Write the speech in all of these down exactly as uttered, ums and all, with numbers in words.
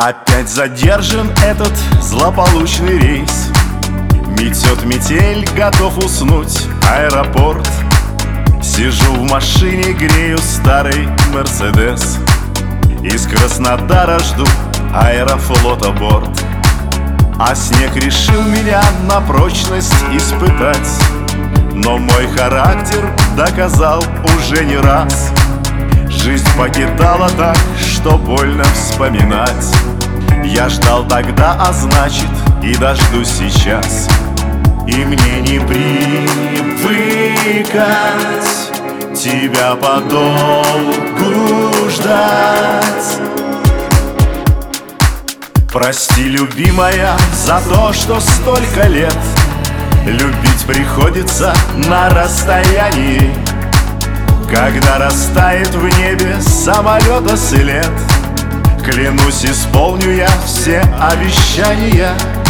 Опять задержан этот злополучный рейс. Метет метель, готов уснуть аэропорт. Сижу в машине, грею старый Мерседес. Из Краснодара жду Аэрофлота борт. А снег решил меня на прочность испытать. Но мой характер доказал уже не раз. Жизнь покидала так, что больно вспоминать. Я ждал тогда, а значит и дождусь сейчас. И мне не привыкать тебя подолгу ждать. Прости, любимая, за то, что столько лет любить приходится на расстоянии. Когда растает в небе самолета след, клянусь, исполню я все обещания.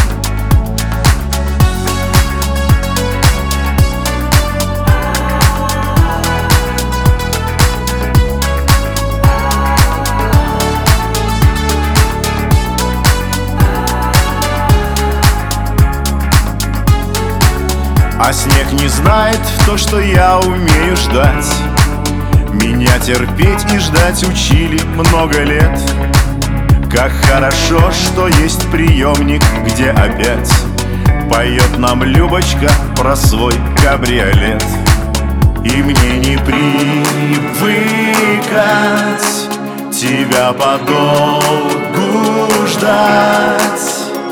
А снег не знает то, что я умею ждать. Меня терпеть и ждать учили много лет. Как хорошо, что есть приемник, где опять поет нам Любочка про свой кабриолет. И мне не привыкать тебя подолгу ждать.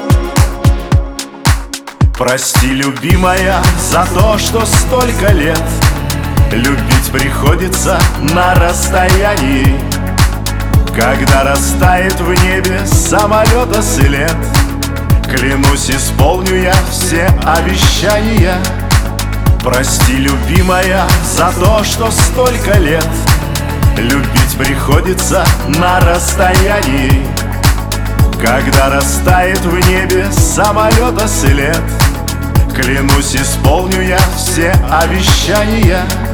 Прости, любимая, за то, что столько лет любить приходится на расстоянии. Когда растает в небе самолета след, клянусь, исполню я все обещания. Прости, любимая, за то, что столько лет любить приходится на расстоянии. Когда растает в небе самолета след, клянусь, исполню я все обещания.